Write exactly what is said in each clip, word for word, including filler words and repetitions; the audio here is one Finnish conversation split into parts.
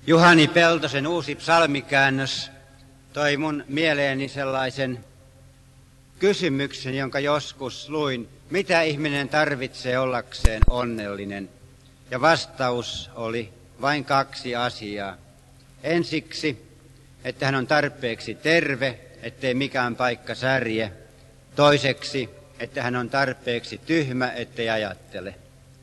Juhani Peltosen uusi psalmikäännös toi mun mieleeni sellaisen kysymyksen, jonka joskus luin. Mitä ihminen tarvitsee ollakseen onnellinen? Ja vastaus oli vain kaksi asiaa. Ensiksi, että hän on tarpeeksi terve, ettei mikään paikka särje. Toiseksi, että hän on tarpeeksi tyhmä, ettei ajattele.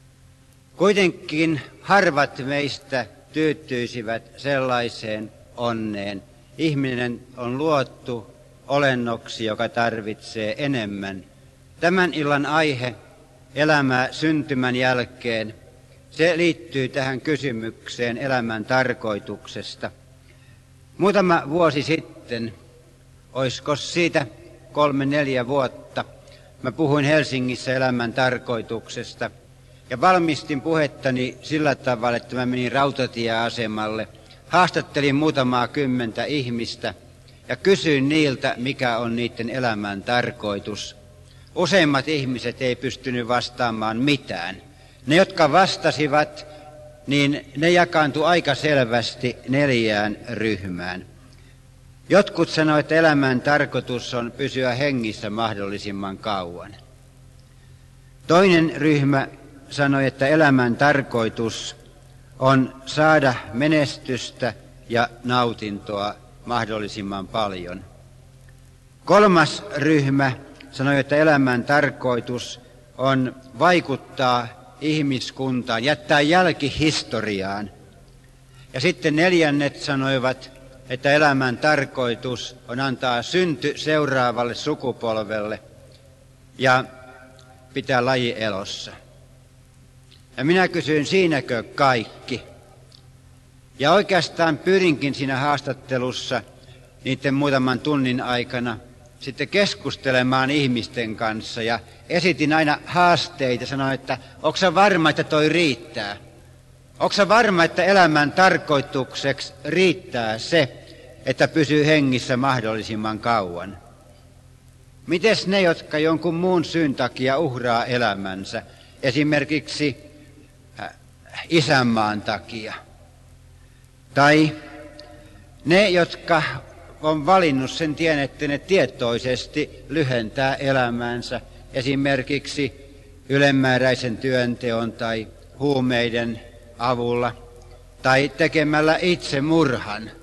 Kuitenkin harvat meistä tyytyisivät sellaiseen onneen. Ihminen on luotu olennoksi, joka tarvitsee enemmän. Tämän illan aihe, elämää syntymän jälkeen, se liittyy tähän kysymykseen elämän tarkoituksesta. Muutama vuosi sitten, oisko siitä kolme neljä vuotta, mä puhuin Helsingissä elämän tarkoituksesta. Ja valmistin puhettani sillä tavalla, että mä menin rautatieasemalle, haastattelin muutamaa kymmentä ihmistä ja kysyin niiltä, mikä on niiden elämän tarkoitus. Useimmat ihmiset ei pystynyt vastaamaan mitään. Ne, jotka vastasivat, niin ne jakaantui aika selvästi neljään ryhmään. Jotkut sanoivat, että elämän tarkoitus on pysyä hengissä mahdollisimman kauan. Toinen ryhmä sanoi, että elämän tarkoitus on saada menestystä ja nautintoa mahdollisimman paljon. Kolmas ryhmä sanoi, että elämän tarkoitus on vaikuttaa ihmiskuntaan, jättää jälki historiaan. Ja sitten neljännet sanoivat, että elämän tarkoitus on antaa synty seuraavalle sukupolvelle ja pitää laji elossa. Ja minä kysyin, siinäkö kaikki? Ja oikeastaan pyrinkin siinä haastattelussa niiden muutaman tunnin aikana sitten keskustelemaan ihmisten kanssa ja esitin aina haasteita, sanoin, että onko sä varma, että toi riittää? Onko sä varma, että elämän tarkoitukseksi riittää se, että pysyy hengissä mahdollisimman kauan? Mites ne, jotka jonkun muun syyn takia uhraa elämänsä, esimerkiksi isänmaan takia? Tai ne, jotka on valinnut sen tien, että ne tietoisesti lyhentää elämäänsä, esimerkiksi ylenmääräisen työnteon tai huumeiden avulla, tai tekemällä itsemurhan,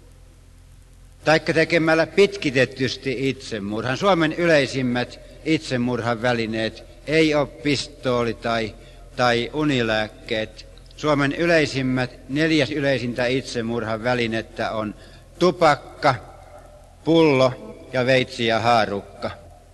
tai tekemällä pitkitettysti itsemurhan. Suomen yleisimmät itsemurhan välineet ei ole pistooli tai, tai unilääkkeet. Suomen yleisimmät, neljäs yleisintä itsemurhan välinettä on tupakka, pullo ja veitsi ja haarukka.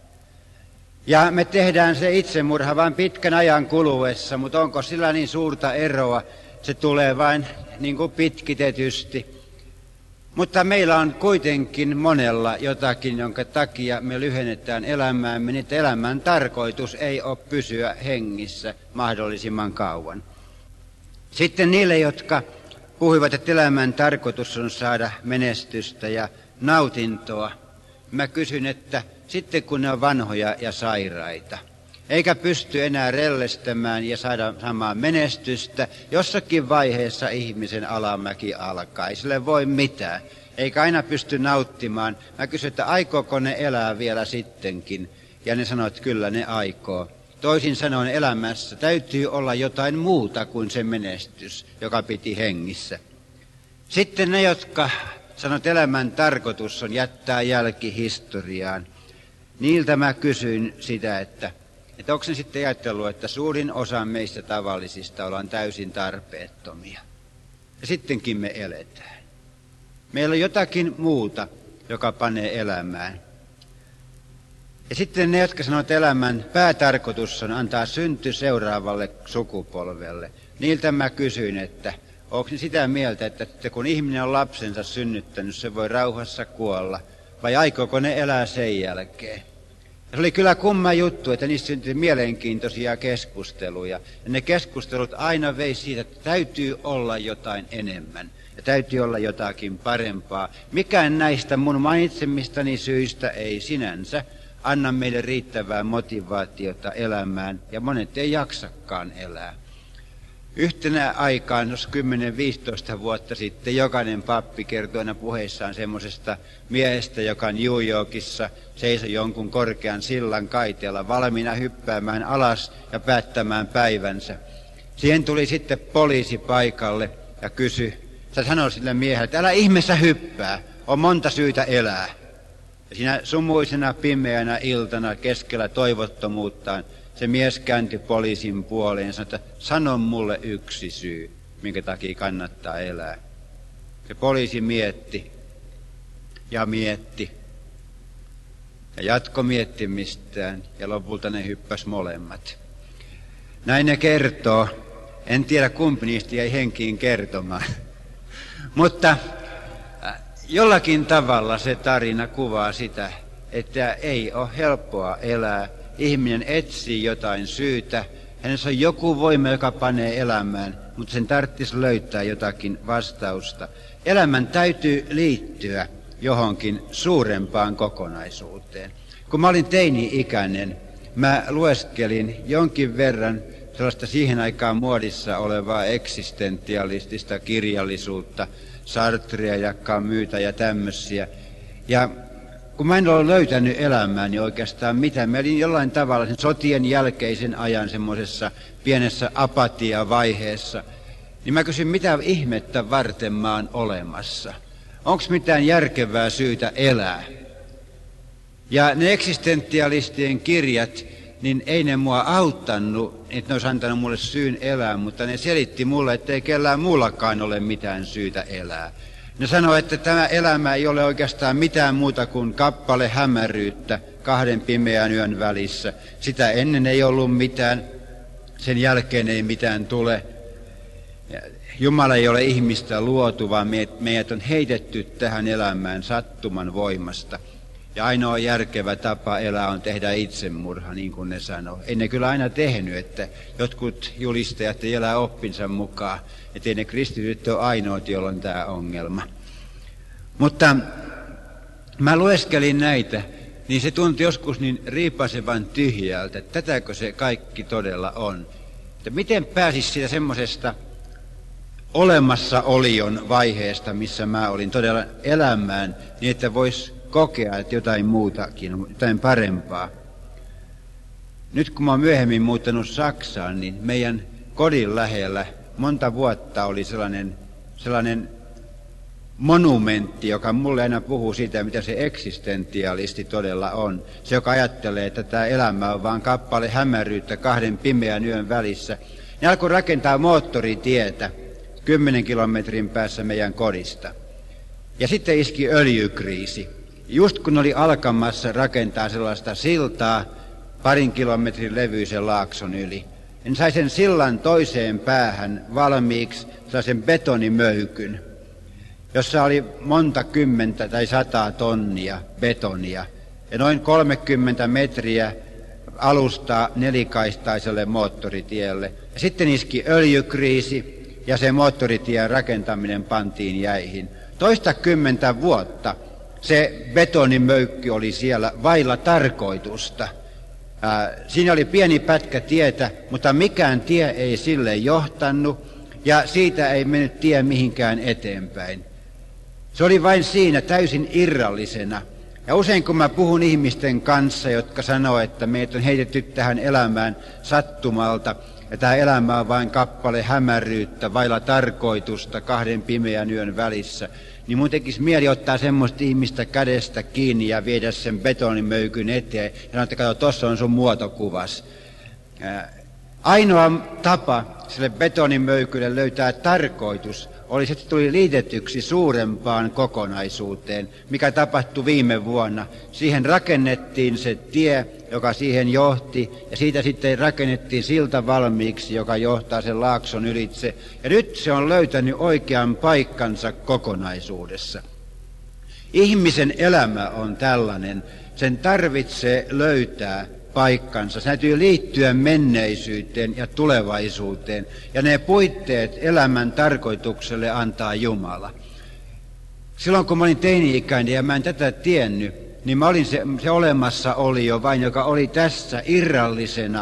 Ja me tehdään se itsemurha vain pitkän ajan kuluessa, mutta onko sillä niin suurta eroa? Se tulee vain niin kuin pitkitetysti. Mutta meillä on kuitenkin monella jotakin, jonka takia me lyhennetään elämäämme, niin että elämän tarkoitus ei ole pysyä hengissä mahdollisimman kauan. Sitten niille, jotka puhuivat, että elämän tarkoitus on saada menestystä ja nautintoa, mä kysyn, että sitten kun ne on vanhoja ja sairaita, eikä pysty enää rellestämään ja saada samaa menestystä, jossakin vaiheessa ihmisen alamäki alkaa, ei sille voi mitään, eikä aina pysty nauttimaan. Mä kysyn, että aikooko ne elää vielä sittenkin, ja ne sanoo, että kyllä ne aikoo. Toisin sanoen elämässä täytyy olla jotain muuta kuin se menestys, joka piti hengissä. Sitten ne, jotka sanoo, että elämän tarkoitus on jättää jälki historiaan, niiltä mä kysyin sitä, että, että onko se sitten ajatellut, että suurin osa meistä tavallisista ollaan täysin tarpeettomia. Ja sittenkin me eletään. Meillä on jotakin muuta, joka panee elämään. Ja sitten ne, jotka sanoo, että elämän päätarkoitus on antaa synty seuraavalle sukupolvelle, niiltä mä kysyin, että onko ne sitä mieltä, että kun ihminen on lapsensa synnyttänyt, se voi rauhassa kuolla, vai aikooko ne elää sen jälkeen? Ja se oli kyllä kumma juttu, että niistä syntyi mielenkiintoisia keskusteluja. Ja ne keskustelut aina vei siitä, että täytyy olla jotain enemmän ja täytyy olla jotakin parempaa. Mikään näistä mun mainitsemistani syistä ei sinänsä anna meille riittävää motivaatiota elämään, ja monet ei jaksakaan elää. Yhtenä aikaan, jos kymmenen viisitoista vuotta sitten, jokainen pappi kertoi aina puheissaan semmoisesta miehestä, joka on New Yorkissa seisoi jonkun korkean sillan kaiteella valmiina hyppäämään alas ja päättämään päivänsä. Siihen tuli sitten poliisi paikalle ja kysyi, se sanoi sille miehelle, että älä ihmeessä hyppää, on monta syytä elää. Ja siinä sumuisena pimeänä iltana keskellä toivottomuuttaan se mies kääntyi poliisin puoleen ja sanoi, että sano mulle yksi syy, minkä takia kannattaa elää. Se poliisi mietti ja mietti ja jatko miettimistään ja lopulta ne hyppäs molemmat. Näin ne kertoo. En tiedä kumpi niistä jäi henkiin kertomaan. Mutta jollakin tavalla se tarina kuvaa sitä, että ei ole helppoa elää. Ihminen etsii jotain syytä. Hänessä on joku voima, joka panee elämään, mutta sen tarvitsisi löytää jotakin vastausta. Elämän täytyy liittyä johonkin suurempaan kokonaisuuteen. Kun mä olin teini-ikäinen, mä lueskelin jonkin verran sellaista siihen aikaan muodissa olevaa eksistentialistista kirjallisuutta, Sartrea ja Camusta ja tämmöisiä. Ja kun mä en ole löytänyt elämääni oikeastaan mitään, mä olin jollain tavalla sen sotien jälkeisen ajan semmoisessa pienessä apatiavaiheessa, niin mä kysyin, mitä ihmettä varten mä oon olemassa? Onko mitään järkevää syytä elää? Ja ne eksistentialistien kirjat, niin ei ne mua auttanut, että ne olisi antanut mulle syyn elää, mutta ne selitti mulle, että ei kellään muullakaan ole mitään syytä elää. Ne sanoi, että tämä elämä ei ole oikeastaan mitään muuta kuin kappale hämäryyttä kahden pimeän yön välissä. Sitä ennen ei ollut mitään, sen jälkeen ei mitään tule. Jumala ei ole ihmistä luotu, vaan meidät on heitetty tähän elämään sattuman voimasta. Ja ainoa järkevä tapa elää on tehdä itsemurha, niin kuin ne sanoo. Ei ne kyllä aina tehnyt, että jotkut julistajat ei elää oppinsa mukaan. Että ei ne kristityt ole ainoat, joilla on tämä ongelma. Mutta mä lueskelin näitä, niin se tuntui joskus niin riipasevan tyhjältä, että tätäkö se kaikki todella on. Että miten pääsisi siitä semmoisesta olemassaolion vaiheesta, missä mä olin todella elämään, niin että voisi kokea, että jotain muutakin, jotain parempaa. Nyt kun mä oon myöhemmin muuttanut Saksaan, niin meidän kodin lähellä monta vuotta oli sellainen, sellainen monumentti, joka mulle aina puhuu siitä, mitä se eksistentialisti todella on. Se, joka ajattelee, että tämä elämä on vain kappale hämäryyttä kahden pimeän yön välissä. Ne alkoi rakentaa moottoritietä kymmenen kilometrin päässä meidän kodista. Ja sitten iski öljykriisi. Just kun oli alkamassa rakentaa sellaista siltaa parin kilometrin levyisen laakson yli, en sai sen sillan toiseen päähän valmiiksi sellaisen betonimöykyn, jossa oli monta kymmentä tai sataa tonnia betonia ja noin kolmekymmentä metriä alustaa nelikaistaiselle moottoritielle. Ja sitten iski öljykriisi ja se moottoritien rakentaminen pantiin jäihin. Toista kymmentä vuotta se betonimöykky oli siellä vailla tarkoitusta. Ää, siinä oli pieni pätkä tietä, mutta mikään tie ei sille johtanut ja siitä ei mennyt tie mihinkään eteenpäin. Se oli vain siinä täysin irrallisena. Ja usein kun mä puhun ihmisten kanssa, jotka sanoo, että meitä on heitetty tähän elämään sattumalta, ja tämä elämä on vain kappale hämäryyttä, vailla tarkoitusta kahden pimeän yön välissä, niin mun tekisi mieli ottaa semmoista ihmistä kädestä kiinni ja viedä sen betonimöykyn eteen ja sanoa, että kato, tuossa on sun muotokuvas. Ainoa tapa sille betonimöykylle löytää tarkoitus oli se, että tuli liitetyksi suurempaan kokonaisuuteen, mikä tapahtui viime vuonna. Siihen rakennettiin se tie, joka siihen johti, ja siitä sitten rakennettiin silta valmiiksi, joka johtaa sen laakson ylitse. Ja nyt se on löytänyt oikean paikkansa kokonaisuudessa. Ihmisen elämä on tällainen. Sen tarvitsee löytää paikkansa. Se täytyy liittyä menneisyyteen ja tulevaisuuteen. Ja ne puitteet elämän tarkoitukselle antaa Jumala. Silloin kun mä olin teini-ikäinen ja mä en tätä tiennyt, niin mä olin se, se olemassa oli jo vain, joka oli tässä irrallisena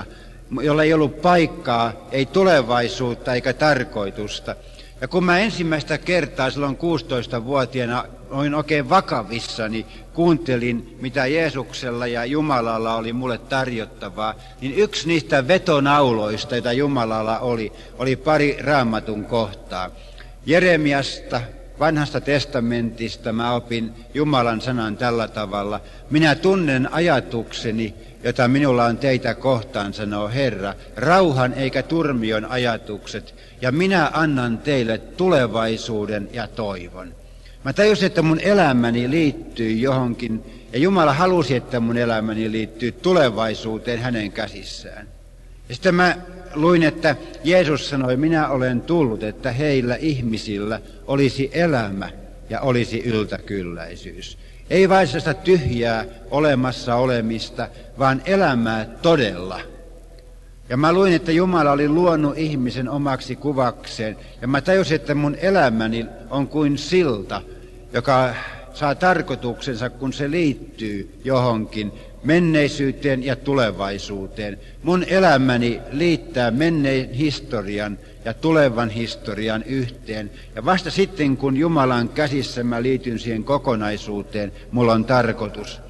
jolla ei ollut paikkaa, ei tulevaisuutta eikä tarkoitusta. Ja kun mä ensimmäistä kertaa silloin kuusitoistavuotiaana olin oikein vakavissani, kuuntelin mitä Jeesuksella ja Jumalalla oli mulle tarjottavaa, niin yksi niistä vetonauloista, joita Jumalalla oli, oli pari Raamatun kohtaa. Jeremiasta, Vanhasta testamentista mä opin Jumalan sanan tällä tavalla. Minä tunnen ajatukseni, jota minulla on teitä kohtaan, sanoo Herra, rauhan eikä turmion ajatukset, ja minä annan teille tulevaisuuden ja toivon. Mä tajusin, että mun elämäni liittyy johonkin, ja Jumala halusi, että mun elämäni liittyy tulevaisuuteen hänen käsissään. Ja sitten mä luin, että Jeesus sanoi, minä olen tullut, että heillä ihmisillä olisi elämä ja olisi yltäkylläisyys. Ei vain sitä tyhjää olemassa olemista, vaan elämää todella. Ja mä luin, että Jumala oli luonut ihmisen omaksi kuvakseen. Ja mä tajusin, että mun elämäni on kuin silta, joka saa tarkoituksensa, kun se liittyy johonkin menneisyyteen ja tulevaisuuteen. Mun elämäni liittää menneen historian ja tulevan historian yhteen. Ja vasta sitten, kun Jumalan käsissä mä liityn siihen kokonaisuuteen, mulla on tarkoitus.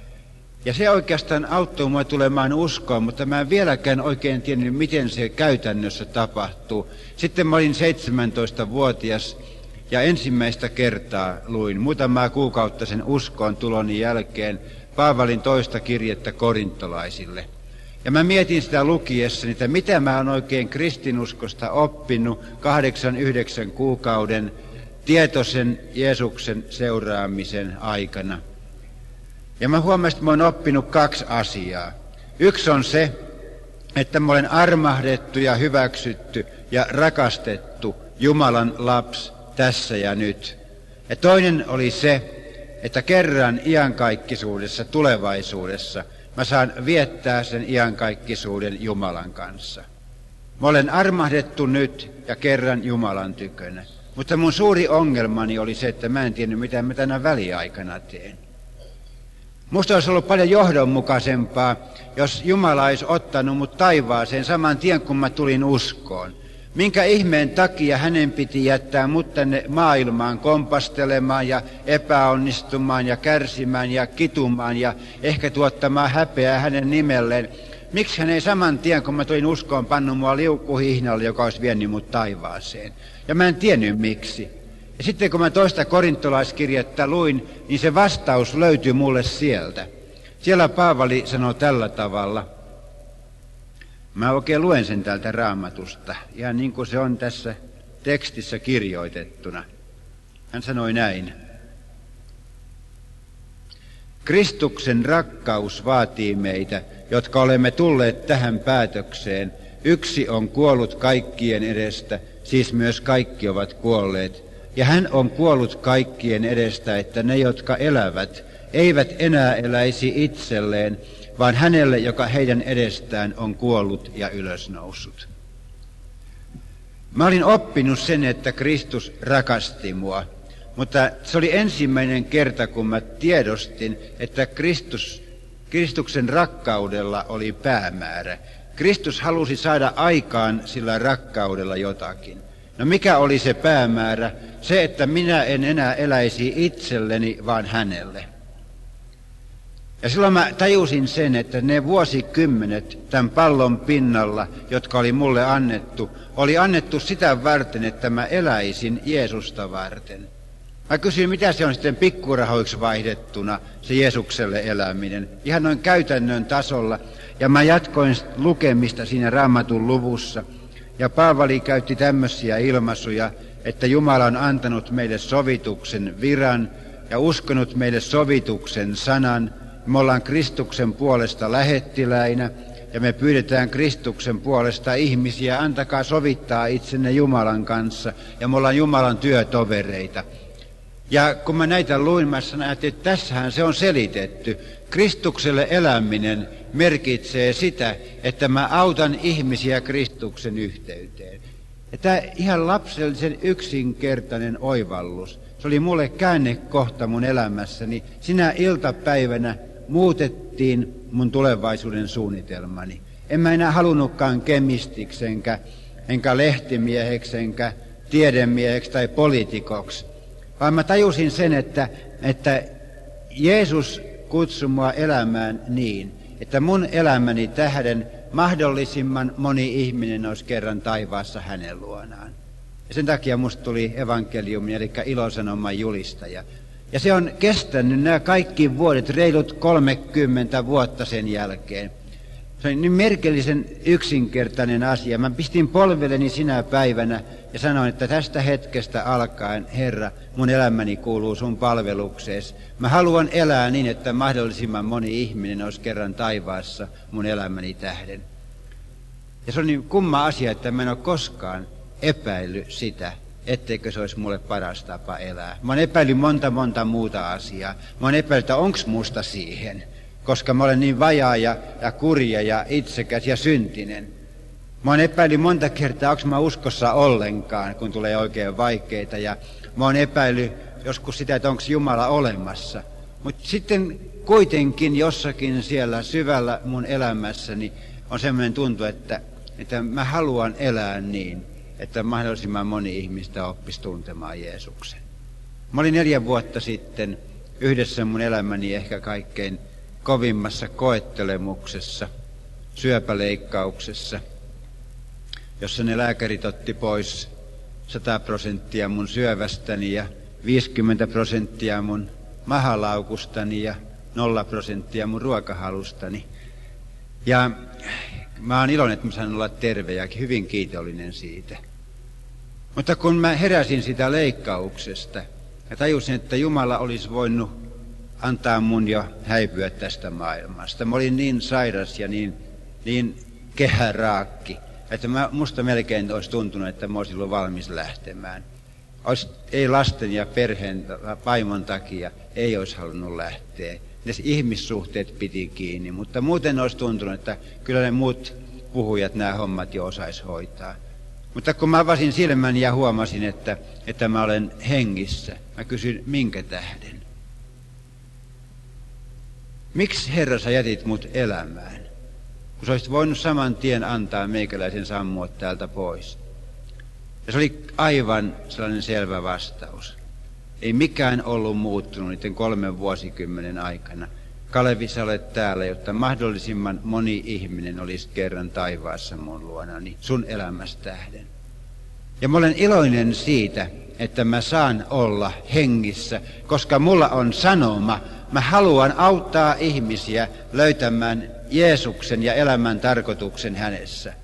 Ja se oikeastaan auttoi mua tulemaan uskoon, mutta mä en vieläkään oikein tiennyt, miten se käytännössä tapahtuu. Sitten mä olin seitsemäntoistavuotias ja ensimmäistä kertaa luin muutamaa kuukautta sen uskoon tuloni jälkeen Paavalin toista kirjettä korintolaisille. Ja mä mietin sitä lukiessani, että mitä mä oon oikein kristinuskosta oppinut kahdeksan, yhdeksän kuukauden tietoisen Jeesuksen seuraamisen aikana. Ja mä huomasin, että mä oon oppinut kaksi asiaa. Yksi on se, että mä olen armahdettu ja hyväksytty ja rakastettu Jumalan lapsi tässä ja nyt. Ja toinen oli se, että kerran iankaikkisuudessa, tulevaisuudessa, mä saan viettää sen iankaikkisuuden Jumalan kanssa. Mä olen armahdettu nyt ja kerran Jumalan tykönä. Mutta mun suuri ongelmani oli se, että mä en tiennyt, mitä mä tänä väliaikana teen. Musta olisi ollut paljon johdonmukaisempaa, jos Jumala olisi ottanut mut taivaaseen saman tien, kun mä tulin uskoon. Minkä ihmeen takia hänen piti jättää mut tänne maailmaan kompastelemaan ja epäonnistumaan ja kärsimään ja kitumaan ja ehkä tuottamaan häpeää hänen nimelleen. Miksi hän ei saman tien, kun mä tulin uskoon, pannut mua liukuhihnalle, joka olisi vienyt mut taivaaseen? Ja mä en tiennyt miksi. Ja sitten kun mä toista korintolaiskirjettä luin, niin se vastaus löytyi mulle sieltä. Siellä Paavali sanoi tällä tavalla. Mä oikein luen sen täältä Raamatusta, ihan niin kuin se on tässä tekstissä kirjoitettuna. Hän sanoi näin. Kristuksen rakkaus vaatii meitä, jotka olemme tulleet tähän päätökseen. Yksi on kuollut kaikkien edestä, siis myös kaikki ovat kuolleet. Ja hän on kuollut kaikkien edestä, että ne, jotka elävät, eivät enää eläisi itselleen, vaan hänelle, joka heidän edestään on kuollut ja ylösnoussut. Mä olin oppinut sen, että Kristus rakasti mua, mutta se oli ensimmäinen kerta, kun mä tiedostin, että Kristus, Kristuksen rakkaudella oli päämäärä. Kristus halusi saada aikaan sillä rakkaudella jotakin. No mikä oli se päämäärä? Se, että minä en enää eläisi itselleni, vaan hänelle. Ja silloin mä tajusin sen, että ne vuosikymmenet tämän pallon pinnalla, jotka oli mulle annettu, oli annettu sitä varten, että mä eläisin Jeesusta varten. Mä kysyin, mitä se on sitten pikkurahoiksi vaihdettuna, se Jeesukselle eläminen, ihan noin käytännön tasolla. Ja mä jatkoin lukemista siinä Raamatun luvussa. Ja Paavali käytti tämmöisiä ilmaisuja, että Jumala on antanut meille sovituksen viran ja uskonut meille sovituksen sanan. Me ollaan Kristuksen puolesta lähettiläinä ja me pyydetään Kristuksen puolesta ihmisiä, antakaa sovittaa itsenne Jumalan kanssa ja me ollaan Jumalan työtovereita. Ja kun mä näitä luin, mä sanoin, että tässähän se on selitetty. Kristukselle eläminen merkitsee sitä, että mä autan ihmisiä Kristuksen yhteyteen. Ja tämä ihan lapsellisen yksinkertainen oivallus, se oli mulle käännekohta mun elämässäni. Sinä iltapäivänä muutettiin mun tulevaisuuden suunnitelmani. En mä enää halunnutkaan kemistiksi, enkä, enkä lehtimieheksi, enkä tiedemieheksi tai poliitikoksi. Vaan mä tajusin sen, että, että Jeesus kutsui mua elämään niin, että mun elämäni tähden mahdollisimman moni ihminen olisi kerran taivaassa hänen luonaan. Ja sen takia musta tuli evankeliumi, eli ilosanoman julistaja. Ja se on kestänyt nämä kaikki vuodet, reilut kolmekymmentä vuotta sen jälkeen. Se on niin merkillisen yksinkertainen asia. Mä pistin polvelleni sinä päivänä ja sanoin, että tästä hetkestä alkaen, Herra, mun elämäni kuuluu sun palvelukseesi. Mä haluan elää niin, että mahdollisimman moni ihminen olisi kerran taivaassa mun elämäni tähden. Ja se on niin kumma asia, että mä en ole koskaan epäillyt sitä, etteikö se olisi mulle paras tapa elää. Mä oon epäillyt monta monta muuta asiaa. Mä oon epäillyt, että onks musta siihen, koska mä olen niin vajaa ja, ja kurja ja itsekäs ja syntinen. Mä oon epäillyt monta kertaa, onks mä uskossa ollenkaan, kun tulee oikein vaikeita. Ja mä oon epäillyt joskus sitä, että onks Jumala olemassa. Mutta sitten kuitenkin jossakin siellä syvällä mun elämässäni on semmoinen tuntu, että, että mä haluan elää niin, että mahdollisimman moni ihmistä oppisi tuntemaan Jeesuksen. Mä olin neljä vuotta sitten yhdessä mun elämäni ehkä kaikkein kovimmassa koettelemuksessa, syöpäleikkauksessa, jossa ne lääkärit otti pois sata prosenttia mun syövästäni ja viisikymmentä prosenttia mun mahalaukustani ja nolla prosenttia mun ruokahalustani. Ja mä oon iloinen, että mä saan olla terve ja hyvin kiitollinen siitä. Mutta kun mä heräsin sitä leikkauksesta ja tajusin, että Jumala olisi voinut antaa mun jo häipyä tästä maailmasta. Mä olin niin sairas ja niin, niin kehäraakki, että mä, musta melkein olisi tuntunut, että mä olisin ollut valmis lähtemään. Ois, ei lasten ja perheen vaimon takia ei olisi halunnut lähteä. Ne ihmissuhteet piti kiinni, mutta muuten olisi tuntunut, että kyllä ne muut puhujat nämä hommat jo osais hoitaa. Mutta kun mä avasin silmäni ja huomasin, että, että mä olen hengissä, mä kysyin, minkä tähden? Miksi, Herra, sä jätit mut elämään, kun sä olisit voinut saman tien antaa meikäläisen sammua täältä pois? Ja se oli aivan sellainen selvä vastaus. Ei mikään ollut muuttunut niiden kolmen vuosikymmenen aikana. Kalevi, sä olet täällä, jotta mahdollisimman moni ihminen olisi kerran taivaassa mun luonani, sun elämästä tähden. Ja mä olen iloinen siitä, että mä saan olla hengissä, koska mulla on sanoma. Mä haluan auttaa ihmisiä löytämään Jeesuksen ja elämän tarkoituksen hänessä.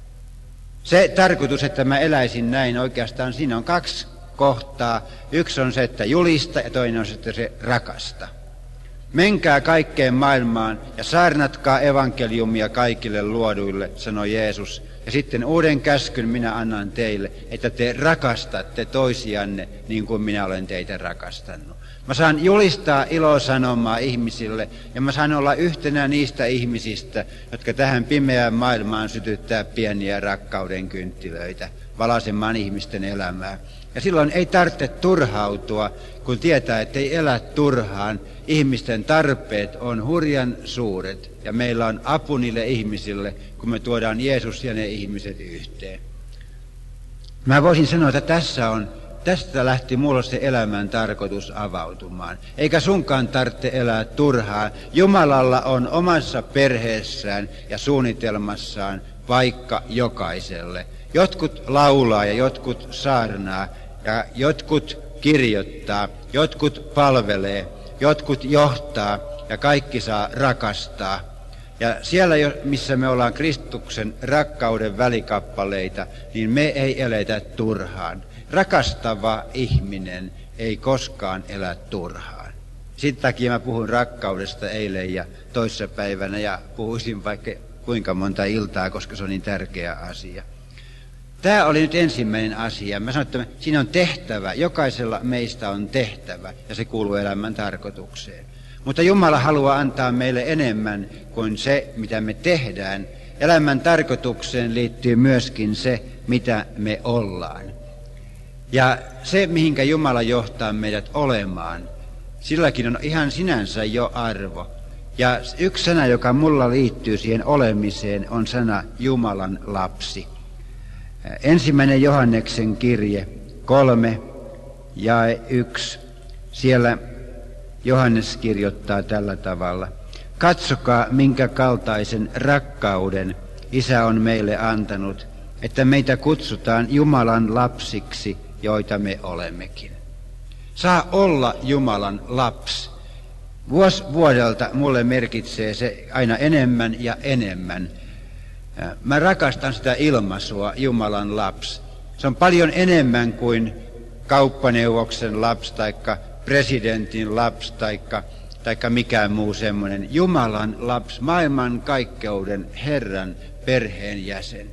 Se tarkoitus, että mä eläisin näin, oikeastaan siinä on kaksi kohtaa. Yksi on se, että julista, ja toinen on se, että se rakasta. Menkää kaikkeen maailmaan ja saarnatkaa evankeliumia kaikille luoduille, sanoi Jeesus. Ja sitten uuden käskyn minä annan teille, että te rakastatte toisianne niin kuin minä olen teitä rakastanut. Mä saan julistaa ilosanomaa ihmisille ja mä saan olla yhtenä niistä ihmisistä, jotka tähän pimeään maailmaan sytyttää pieniä rakkauden kynttilöitä valaisemaan ihmisten elämää. Ja silloin ei tarvitse turhautua, kun tietää, että ei elä turhaan. Ihmisten tarpeet on hurjan suuret ja meillä on apu niille ihmisille, kun me tuodaan Jeesus ja ne ihmiset yhteen. Mä voisin sanoa, että tässä on, tästä lähti mulle se elämän tarkoitus avautumaan. Eikä sunkaan tarvitse elää turhaan. Jumalalla on omassa perheessään ja suunnitelmassaan paikka jokaiselle. Jotkut laulaa ja jotkut saarnaa ja jotkut kirjoittaa, jotkut palvelee, jotkut johtaa ja kaikki saa rakastaa. Ja siellä, missä me ollaan Kristuksen rakkauden välikappaleita, niin me ei eletä turhaan. Rakastava ihminen ei koskaan elä turhaan. Sitten takia mä puhun rakkaudesta eilen ja toissapäivänä ja puhuisin vaikka kuinka monta iltaa, koska se on niin tärkeä asia. Tämä oli nyt ensimmäinen asia. Mä sanoin, että siinä on tehtävä. Jokaisella meistä on tehtävä ja se kuuluu elämän tarkoitukseen. Mutta Jumala haluaa antaa meille enemmän kuin se, mitä me tehdään. Elämän tarkoitukseen liittyy myöskin se, mitä me ollaan. Ja se, mihinkä Jumala johtaa meidät olemaan, silläkin on ihan sinänsä jo arvo. Ja yksi sana, joka mulla liittyy siihen olemiseen, on sana Jumalan lapsi. Ensimmäinen Johanneksen kirje kolme jae yksi. Siellä Johannes kirjoittaa tällä tavalla. Katsokaa, minkä kaltaisen rakkauden Isä on meille antanut, että meitä kutsutaan Jumalan lapsiksi, joita me olemmekin. Saa olla Jumalan lapsi. Vuosi vuodelta mulle merkitsee se aina enemmän ja enemmän. Mä rakastan sitä ilmaisua Jumalan lapsi. Se on paljon enemmän kuin kauppaneuvoksen lapsi taikka presidentin lapsi taikka, taikka mikään muu semmoinen. Jumalan lapsi, maailman kaikkeuden Herran perheenjäsen.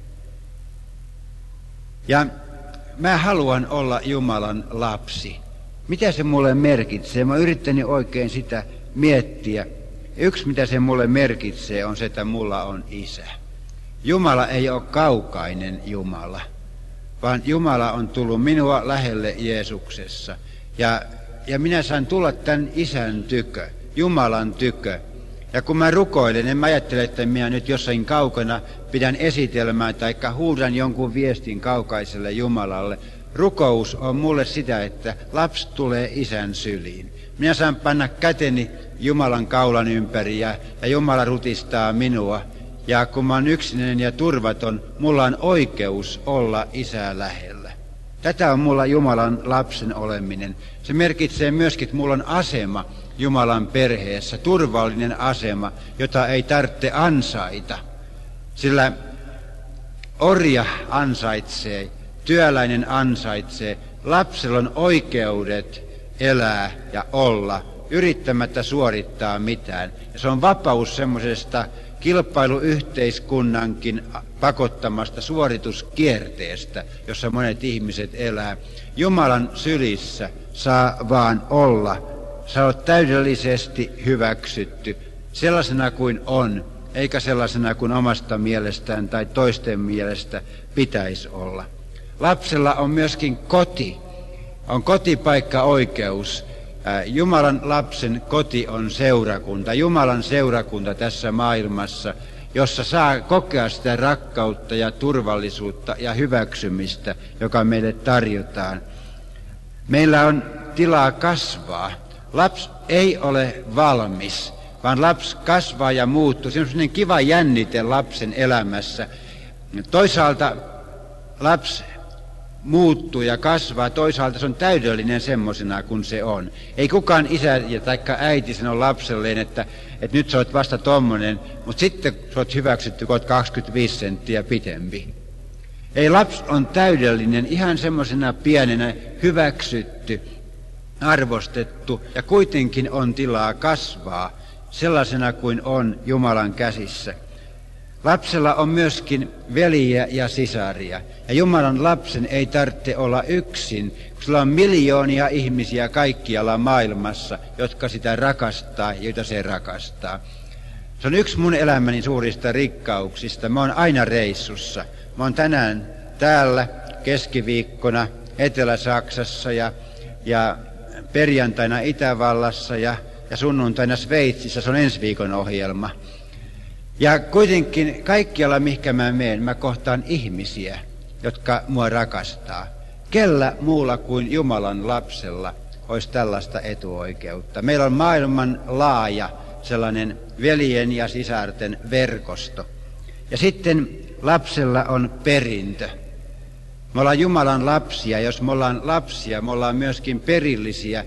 Ja mä haluan olla Jumalan lapsi. Mitä se mulle merkitsee? Mä oon yrittänyt oikein sitä miettiä. Yksi, mitä se mulle merkitsee, on se, että mulla on Isä. Jumala ei ole kaukainen Jumala, vaan Jumala on tullut minua lähelle Jeesuksessa. Ja, ja minä saan tulla tämän Isän tykö, Jumalan tykö. Ja kun mä rukoilen, en mä ajattele, että minä nyt jossain kaukana pidän esitelmää tai huudan jonkun viestin kaukaiselle Jumalalle. Rukous on mulle sitä, että lapsi tulee Isän syliin. Minä saan panna käteni Jumalan kaulan ympäri ja, ja Jumala rutistaa minua. Ja kun mä oon yksinäinen ja turvaton, mulla on oikeus olla Isää lähellä. Tätä on mulla Jumalan lapsen oleminen. Se merkitsee myöskin, että mulla on asema Jumalan perheessä, turvallinen asema, jota ei tarvitse ansaita. Sillä orja ansaitsee, työläinen ansaitsee, lapsella on oikeudet elää ja olla, yrittämättä suorittaa mitään. Ja se on vapaus semmoisesta kilpailuyhteiskunnankin pakottamasta suorituskierteestä, jossa monet ihmiset elää. Jumalan sylissä saa vaan olla. Sä oot täydellisesti hyväksytty sellaisena kuin on, eikä sellaisena kuin omasta mielestään tai toisten mielestä pitäisi olla. Lapsella on myöskin koti, on kotipaikkaoikeus. Jumalan lapsen koti on seurakunta, Jumalan seurakunta tässä maailmassa, jossa saa kokea sitä rakkautta ja turvallisuutta ja hyväksymistä, joka meille tarjotaan. Meillä on tilaa kasvaa. Lapsi ei ole valmis, vaan lapsi kasvaa ja muuttuu. Se on sellainen kiva jännite lapsen elämässä. Toisaalta lapsi muuttuu ja kasvaa, toisaalta se on täydellinen semmoisena kuin se on. Ei kukaan isä tai äiti sano lapselleen, että, että nyt sä oot vasta tommonen, mutta sitten sä oot hyväksytty, kun oot kaksikymmentäviisi senttiä pitempi. Ei, lapsi on täydellinen, ihan semmoisena pienenä hyväksytty, arvostettu ja kuitenkin on tilaa kasvaa sellaisena kuin on Jumalan käsissä. Lapsella on myöskin veljiä ja sisaria. Ja Jumalan lapsen ei tarvitse olla yksin, kun sillä on miljoonia ihmisiä kaikkialla maailmassa, jotka sitä rakastaa ja joita se rakastaa. Se on yksi mun elämäni suurista rikkauksista. Mä oon aina reissussa. Mä oon tänään täällä keskiviikkona Etelä-Saksassa ja, ja perjantaina Itävallassa ja, ja sunnuntaina Sveitsissä. Se on ensi viikon ohjelma. Ja kuitenkin kaikkialla, mihinkä mä menen, mä kohtaan ihmisiä, jotka mua rakastaa. Kellä muulla kuin Jumalan lapsella olisi tällaista etuoikeutta? Meillä on maailman laaja sellainen veljen ja sisarten verkosto. Ja sitten lapsella on perintö. Me ollaan Jumalan lapsia. Jos me ollaan lapsia, me ollaan myöskin perillisiä,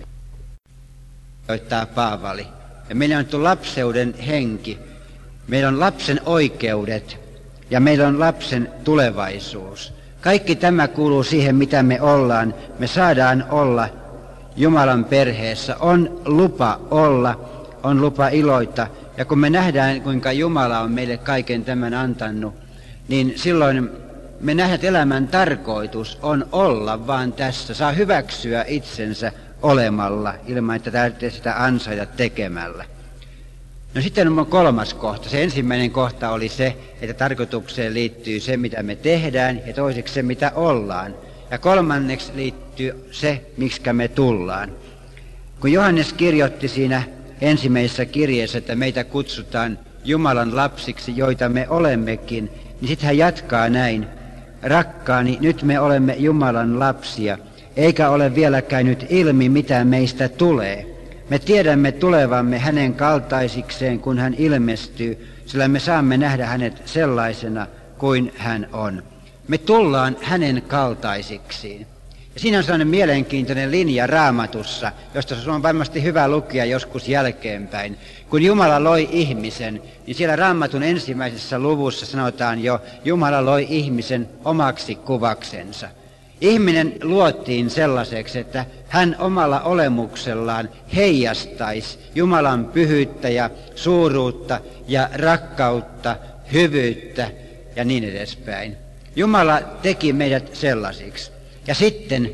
joittaa Paavali. Ja meillä on annettu lapseuden henki. Meillä on lapsen oikeudet ja meillä on lapsen tulevaisuus. Kaikki tämä kuuluu siihen, mitä me ollaan. Me saadaan olla Jumalan perheessä. On lupa olla, on lupa iloita. Ja kun me nähdään, kuinka Jumala on meille kaiken tämän antanut, niin silloin me nähdään, että elämän tarkoitus on olla vaan tässä. Saa hyväksyä itsensä olemalla, ilman että täytyy sitä ansaita tekemällä. No sitten on kolmas kohta. Se ensimmäinen kohta oli se, että tarkoitukseen liittyy se, mitä me tehdään, ja toiseksi se, mitä ollaan. Ja kolmanneksi liittyy se, miksikä me tullaan. Kun Johannes kirjoitti siinä ensimmäisessä kirjeessä, että meitä kutsutaan Jumalan lapsiksi, joita me olemmekin, niin sitten hän jatkaa näin. Rakkaani, nyt me olemme Jumalan lapsia, eikä ole vielä käynyt ilmi, mitä meistä tulee. Me tiedämme tulevamme hänen kaltaisikseen, kun hän ilmestyy, sillä me saamme nähdä hänet sellaisena kuin hän on. Me tullaan hänen kaltaisiksiin. Ja siinä on sellainen mielenkiintoinen linja Raamatussa, josta se on varmasti hyvä lukea joskus jälkeenpäin. Kun Jumala loi ihmisen, niin siellä Raamatun ensimmäisessä luvussa sanotaan jo, Jumala loi ihmisen omaksi kuvaksensa. Ihminen luotiin sellaiseksi, että hän omalla olemuksellaan heijastaisi Jumalan pyhyyttä ja suuruutta ja rakkautta, hyvyyttä ja niin edespäin. Jumala teki meidät sellaisiksi. Ja sitten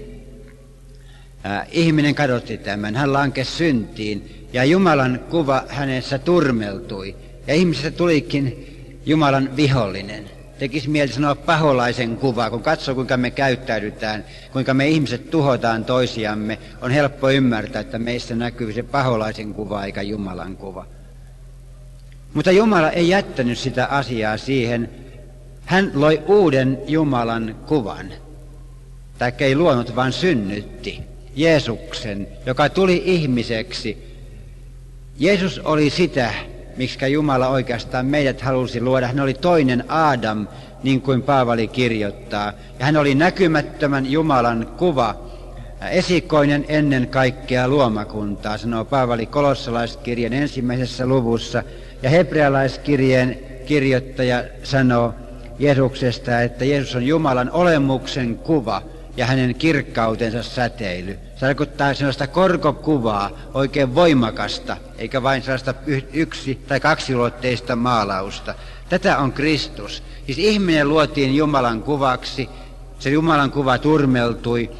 äh, ihminen kadotti tämän, hän lankesi syntiin ja Jumalan kuva hänessä turmeltui. Ja ihmisestä tulikin Jumalan vihollinen. Tekisi mieli sanoa paholaisen kuva, kun katsoo kuinka me käyttäydytään, kuinka me ihmiset tuhotaan toisiamme. On helppo ymmärtää, että meissä näkyy se paholaisen kuva eikä Jumalan kuva. Mutta Jumala ei jättänyt sitä asiaa siihen. Hän loi uuden Jumalan kuvan. Tai ei luonut, vaan synnytti Jeesuksen, joka tuli ihmiseksi. Jeesus oli sitä, miksi Jumala oikeastaan meidät halusi luoda. Hän oli toinen Aadam, niin kuin Paavali kirjoittaa. Ja hän oli näkymättömän Jumalan kuva, esikoinen ennen kaikkea luomakuntaa, sanoo Paavali kolossalaiskirjan ensimmäisessä luvussa. Ja hebrealaiskirjeen kirjoittaja sanoo Jeesuksesta, että Jeesus on Jumalan olemuksen kuva ja hänen kirkkautensa säteily. Se tarkoittaa sellaista korkokuvaa, oikein voimakasta, eikä vain sellaista yksi- tai kaksiulotteista maalausta. Tätä on Kristus. Siis ihminen luotiin Jumalan kuvaksi, se Jumalan kuva turmeltui,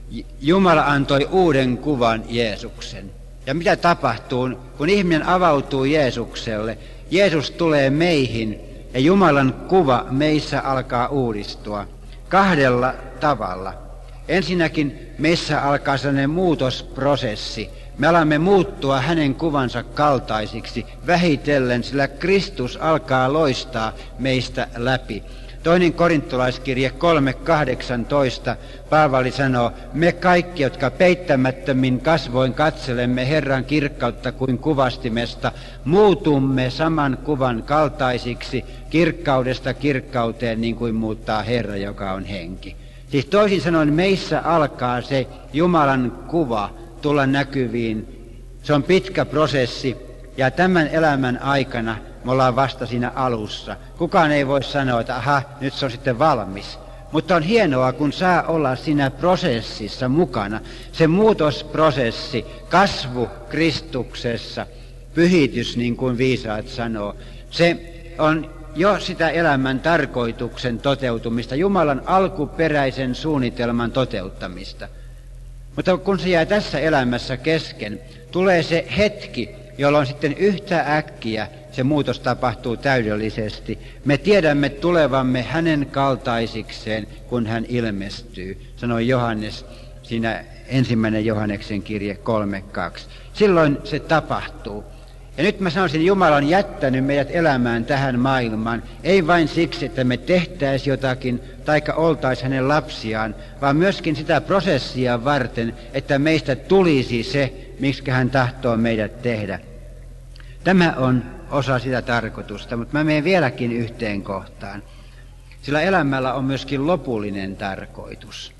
Jumala antoi uuden kuvan Jeesuksen. Ja mitä tapahtuu, kun ihminen avautuu Jeesukselle? Jeesus tulee meihin ja Jumalan kuva meissä alkaa uudistua kahdella tavalla. Ensinnäkin meissä alkaa sellainen muutosprosessi. Me alamme muuttua hänen kuvansa kaltaisiksi vähitellen, sillä Kristus alkaa loistaa meistä läpi. Toinen korintolaiskirje kolme kahdeksantoista, Paavali sanoo, me kaikki, jotka peittämättömin kasvoin katselemme Herran kirkkautta kuin kuvastimesta, muutumme saman kuvan kaltaisiksi kirkkaudesta kirkkauteen, niin kuin muuttaa Herra, joka on henki. Siis toisin sanoen meissä alkaa se Jumalan kuva tulla näkyviin. Se on pitkä prosessi ja tämän elämän aikana me ollaan vasta siinä alussa. Kukaan ei voi sanoa, että aha, nyt se on sitten valmis. Mutta on hienoa, kun saa olla siinä prosessissa mukana. Se muutosprosessi, kasvu Kristuksessa, pyhitys niin kuin viisaat sanoo, se on jo sitä elämän tarkoituksen toteutumista, Jumalan alkuperäisen suunnitelman toteuttamista. Mutta kun se jää tässä elämässä kesken, tulee se hetki, jolloin sitten yhtä äkkiä se muutos tapahtuu täydellisesti. Me tiedämme tulevamme hänen kaltaisikseen, kun hän ilmestyy, sanoi Johannes siinä ensimmäinen Johanneksen kirje kolme kaksi. Silloin se tapahtuu. Ja nyt mä sanoisin, Jumala on jättänyt meidät elämään tähän maailmaan, ei vain siksi, että me tehtäisiin jotakin, taikka oltaisiin hänen lapsiaan, vaan myöskin sitä prosessia varten, että meistä tulisi se, miksi hän tahtoo meidät tehdä. Tämä on osa sitä tarkoitusta, mutta mä menen vieläkin yhteen kohtaan, sillä elämällä on myöskin lopullinen tarkoitus.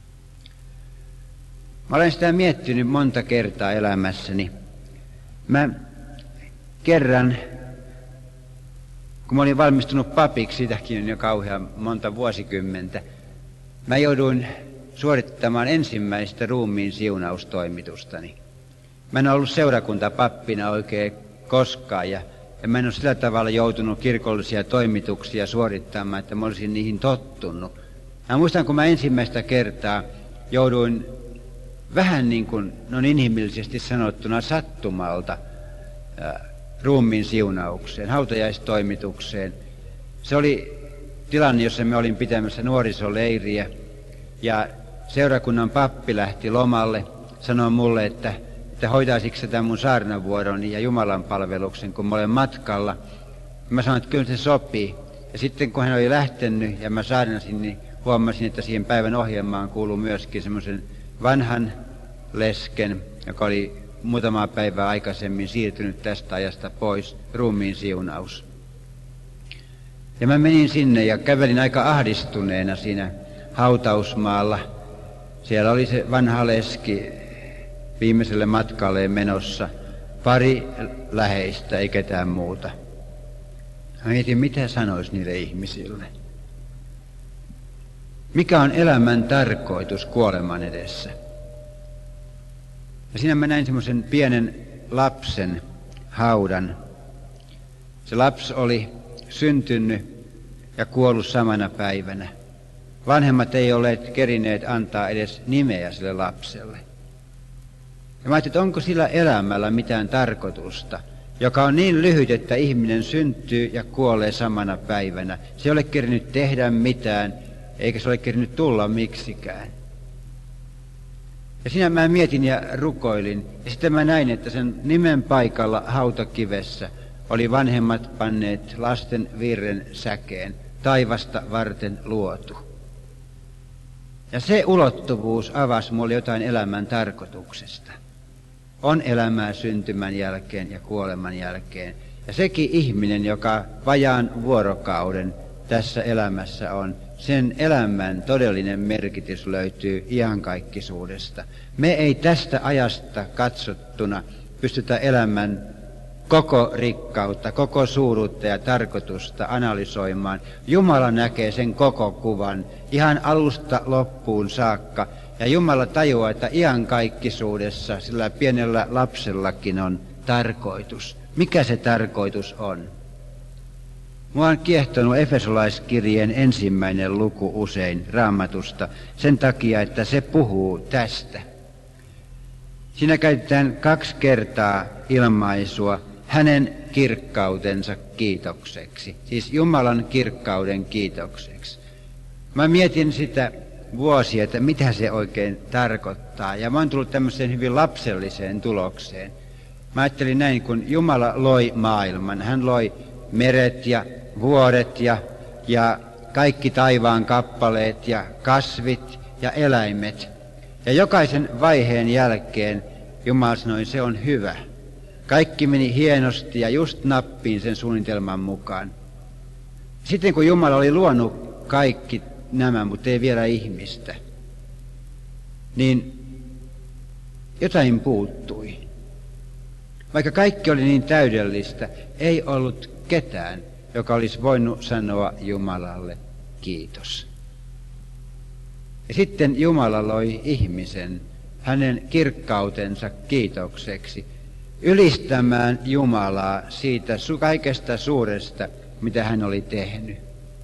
Mä olen sitä miettinyt monta kertaa elämässäni. Mä kerran, kun mä olin valmistunut papiksi, sitäkin on jo kauhean monta vuosikymmentä, mä jouduin suorittamaan ensimmäistä ruumiin siunaustoimitustani. Mä en ollut seurakuntapappina oikein koskaan ja, ja mä en ole sillä tavalla joutunut kirkollisia toimituksia suorittamaan, että mä olisin niihin tottunut. Mä muistan, kun mä ensimmäistä kertaa jouduin vähän niin kuin, no inhimillisesti sanottuna sattumalta, ää, ruumiin siunaukseen, hautajaistoimitukseen. Se oli tilanne, jossa me olin pitämässä nuorisoleiriä ja seurakunnan pappi lähti lomalle, sanoi mulle, että että hoitaisiko se tämän mun saarnavuoroni ja Jumalan palveluksen, kun mä olen matkalla. Mä sanoin, että kyllä se sopii. Ja sitten kun hän oli lähtenyt ja mä saarnasin, niin huomasin, että siihen päivän ohjelmaan kuului myöskin semmoisen vanhan lesken, joka oli muutamaa päivää aikaisemmin siirtynyt tästä ajasta pois, ruumiin siunaus. Ja mä menin sinne ja kävelin aika ahdistuneena siinä hautausmaalla. Siellä oli se vanha leski viimeiselle matkalleen menossa, pari läheistä, ei ketään muuta. Mä mietin, mitä sanoisi niille ihmisille. Mikä on elämän tarkoitus kuoleman edessä? Ja siinä mä näin semmoisen pienen lapsen haudan. Se lapsi oli syntynyt ja kuollut samana päivänä. Vanhemmat ei olleet kerineet antaa edes nimeä sille lapselle. Ja mä ajattelin, että onko sillä elämällä mitään tarkoitusta, joka on niin lyhyt, että ihminen syntyy ja kuolee samana päivänä. Se ei ole kerinyt tehdä mitään, eikä se ole kerinyt tulla miksikään. Ja siinä mä mietin ja rukoilin, ja sitten mä näin, että sen nimen paikalla hautakivessä oli vanhemmat panneet lasten virren säkeen, taivasta varten luotu. Ja se ulottuvuus avasi mulle jotain elämän tarkoituksesta. On elämää syntymän jälkeen ja kuoleman jälkeen. Ja sekin ihminen, joka vajaan vuorokauden tässä elämässä on, sen elämän todellinen merkitys löytyy iankaikkisuudesta. Me ei tästä ajasta katsottuna pystytä elämän koko rikkautta, koko suuruutta ja tarkoitusta analysoimaan. Jumala näkee sen koko kuvan ihan alusta loppuun saakka. Ja Jumala tajuaa, että iankaikkisuudessa sillä pienellä lapsellakin on tarkoitus. Mikä se tarkoitus on? Mua on kiehtonut Efesolaiskirjeen ensimmäinen luku usein Raamatusta sen takia, että se puhuu tästä. Siinä käytetään kaksi kertaa ilmaisua hänen kirkkautensa kiitokseksi, siis Jumalan kirkkauden kiitokseksi. Mä mietin sitä vuosia, että mitä se oikein tarkoittaa, ja mä oon tullut tämmöiseen hyvin lapselliseen tulokseen. Mä ajattelin näin, kun Jumala loi maailman, hän loi meret ja vuoret ja, ja kaikki taivaan kappaleet ja kasvit ja eläimet. Ja jokaisen vaiheen jälkeen Jumala sanoi, se on hyvä. Kaikki meni hienosti ja just nappiin sen suunnitelman mukaan. Sitten kun Jumala oli luonut kaikki nämä, mutta ei vielä ihmistä, niin jotain puuttui. Vaikka kaikki oli niin täydellistä, ei ollut ketään, joka olisi voinut sanoa Jumalalle kiitos. Ja sitten Jumala loi ihmisen hänen kirkkautensa kiitokseksi, ylistämään Jumalaa siitä kaikesta suuresta, mitä hän oli tehnyt.